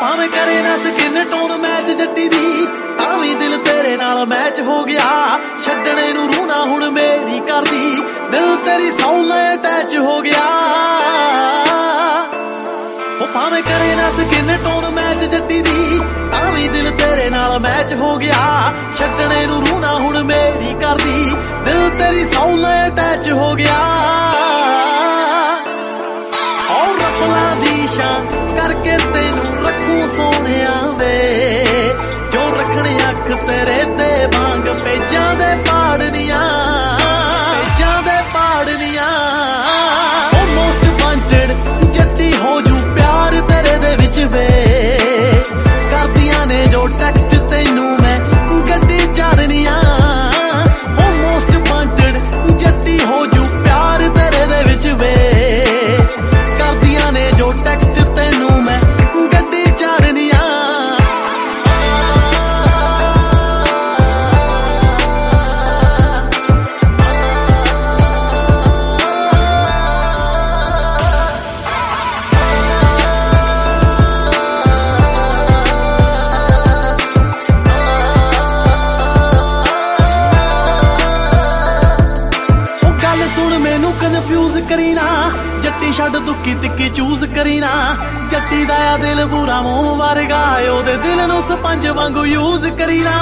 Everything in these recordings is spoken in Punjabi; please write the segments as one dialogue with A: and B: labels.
A: ਭਾਵੇਂ ਕਰੇ ਨਾ ਸਕਿਨ ਟੋਨ ਮੈਚ ਜੱਟੀ ਦੀ, ਤਾਂ ਵੀ ਦਿਲ ਤੇਰੇ ਨਾਲ ਮੈਚ ਹੋ ਗਿਆ। ਛੱਡਣੇ ਨੂੰ ਰੂਹ ਨਾ ਹੁਣ ਮੇਰੀ ਕਰਦੀ, ਦਿਲ ਤੇਰੀ ਸੌ ਨਾਲ ਅਟੈਚ ਹੋ ਗਿਆ। ਭਾਵੇਂ ਕਰੇ ਨਾ ਸਕਿਨ ਟੋਨ ਮੈਚ ਜੱਟੀ ਦੀ, ਤਾਂ ਵੀ ਦਿਲ ਤੇਰੇ ਨਾਲ ਮੈਚ ਹੋ ਗਿਆ। ਛੱਡਣੇ ਨੂੰ ਰੂਹ ਨਾ ਹੁਣ ਮੇਰੀ ਕਰਦੀ, ਦਿਲ ਤੇਰੀ ਸੌ ਨਾਲ ਅਟੈਚ ਹੋ ਗਿਆ। ਔਰ ਰਫਲਾਂ ਦੀ ਸ਼ਾਨ ਕਰਕੇ ਤੈਨੂੰ ਰੱਖੂ ਸੋਹਣਿਆ ਵੇ, ਜੋ ਰੱਖਣੇ ਅੱਖ ਤੇਰੇ ਤੇ ਵਾਂਗ ਪੇਜਾਂ ਦੇ ਪਾੜਨੀਆਂ, ਪੇਜਾਂ ਦੇ ਪਾੜਨੀਆਂ। ਮੋਸਟ ਵਾਂਟਡ ਜੱਟੀ ਹੋ ਜੂ ਪਿਆਰ ਤੇਰੇ ਦੇ ਵਿੱਚ ਵੇ, ਕਰਦੀਆਂ ਨੇ ਜੋ ਟੈਕਸਟ ਤੈਨੂੰ ਮੈਂ ਗੱਡੀ ਚਾੜਨੀਆਂ। ਮੋਸਟ ਵਾਂਟਡ ਜੱਟੀ ਹੋ ਜੂ ਪਿਆਰ ਤੇਰੇ ਦੇ ਵਿੱਚ ਵੇ, ਕਰਦੀਆਂ ਨੇ ਜੋ ਟੈਕਸਟ ਤੈਨੂੰ ਮੈਂ ਗੱਡੀ ਚਾੜਨੀਆਂ। ਸੁਣ ਮੈਨੂੰ ਕਨਫਿਊਜ਼ ਕਰੀ ਨਾ, ਜੱਟੀ ਛੱਡ ਦੁੱਕੀ ਤਿੱਕੀ ਚੂਜ਼ ਕਰੀ ਨਾ। ਜੱਟੀ ਦਾ ਆ ਦਿਲ ਪੂਰਾ ਮੋਹ ਵਰਗਾ, ਉਹਦੇ ਦਿਲ ਨੂੰ ਸਪੰਜ ਵਾਂਗੂ ਯੂਜ਼ ਕਰੀ ਨਾ।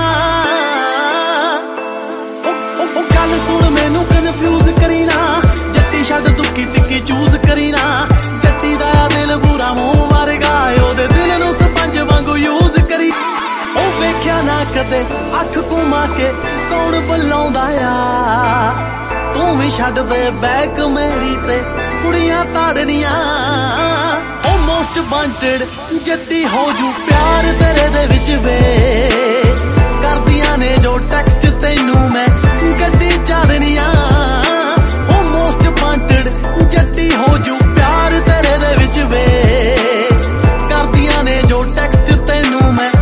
A: ਉਹ ਗੱਲ ਸੁਣ ਮੈਨੂੰ ਕਨਫਿਊਜ਼ ਕਰੀ ਨਾ, ਜੱਟੀ ਛੱਡ ਦੁੱਕੀ ਤਿੱਕੀ ਚੂਜ਼ ਕਰੀ ਨਾ। ਜੱਟੀ ਦਾ ਆ ਦਿਲ ਪੂਰਾ ਮੋਹ ਵਰਗਾ, ਉਹਦੇ ਦਿਲ ਨੂੰ ਸਪੰਜ ਵਾਂਗੂ ਯੂਜ਼ ਕਰੀ। ਉਹ ਵੇਖਿਆ ਨਾ ਕਦੇ ਅੱਖ ਘੁਮਾ ਕੇ ਕੌਣ ਬੁਲਾਉਂਦਾ ਆ, ਤੂੰ ਵੀ ਛੱਡ ਦੇ ਬੈਕ ਮੇਰੀ ਤੇ ਕੁੜੀਆਂ ਤਾੜਨੀਆਂ। ਉਹ ਮੋਸਟ ਵਾਂਟਡ ਜੱਟੀ ਹੋ ਜੂ ਪਿਆਰ ਤੇਰੇ ਦੇ ਵਿੱਚ ਵੇ, ਕਰਦੀਆਂ ਨੇ ਜੋ ਟੈਕਸਟ ਤੈਨੂੰ ਮੈਂ ਗੱਡੀ ਚਾੜਨੀਆਂ। ਉਹ ਮੋਸਟ ਵਾਂਟਡ ਜੱਟੀ ਹੋ ਜੂ ਪਿਆਰ ਤੇਰੇ ਦੇ ਵਿੱਚ ਵੇ, ਕਰਦੀਆਂ ਨੇ ਜੋ ਟੈਕਸਟ ਤੈਨੂੰ ਮੈਂ।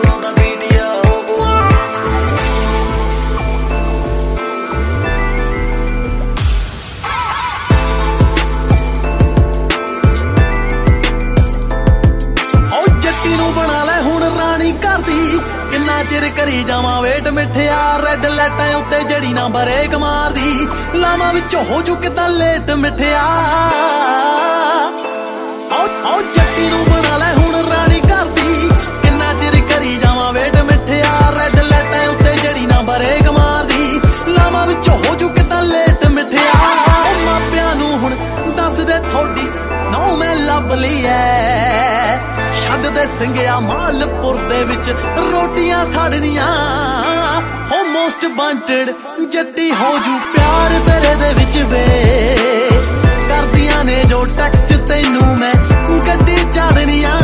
A: ਬਣਾ ਲੈ ਹੁਣ ਰਾਣੀ ਕਰਦੀ, ਕਿੰਨਾ ਚਿਰ ਕਰੀ ਜਾਵਾਂ ਵੇਟ ਮਿੱਠਿਆ। ਰੈਡ ਲਾਈਟਾਂ ਉੱਤੇ ਜੜੀ ਨਾ ਬਰੇਕ ਮਾਰਦੀ, ਲਾਵਾਂ ਵਿੱਚ ਹੋ ਜੂ ਕਿਦਾਂ ਲੇਟ ਮਿੱਠਿਆ। ਆਓ ਜੱਟੀ ਨੂੰ ਬਣਾ ਲੈ ਹੁਣ ਰਾਣੀ ਕਰਦੀ, ਕਿੰਨਾ ਚਿਰ ਕਰੀ ਜਾਵਾਂ ਵੇਟ ਮਿੱਠਿਆ। ਰੈਡ ਲਾਈਟਾਂ ਉੱਤੇ ਜੜੀ ਨਾ ਬਰੇਕ ਮਾਰਦੀ, ਲਾਵਾਂ ਵਿੱਚ ਹੋ ਜੂ ਕਿਦਾਂ ਲੇਟ ਮਿੱਠਿਆ। ਮਾਪਿਆਂ ਨੂੰ ਹੁਣ ਦੱਸ ਦੇ ਥੋੜੀ ਨੌ ਮੈਂ ਲੱਭ ਲਈ ਐ, ਛੱਡ ਦੇ ਸਿੰਘਿਆ ਮਾਲਪੁਰ ਦੇ ਵਿੱਚ ਰੋਟੀਆਂ ਸਾੜਨੀਆਂ। ਹੋ ਮੋਸਟ ਵਾਂਟਡ ਜੱਟੀ ਹੋ ਜੂ ਪਿਆਰ ਤੇਰੇ ਦੇ ਵਿੱਚ ਵੇ, ਕਰਦੀਆਂ ਨੇ ਜੋ ਟੈਕਸਟ ਤੈਨੂੰ ਮੈਂ ਗੱਡੀ ਚਾੜਨੀਆਂ।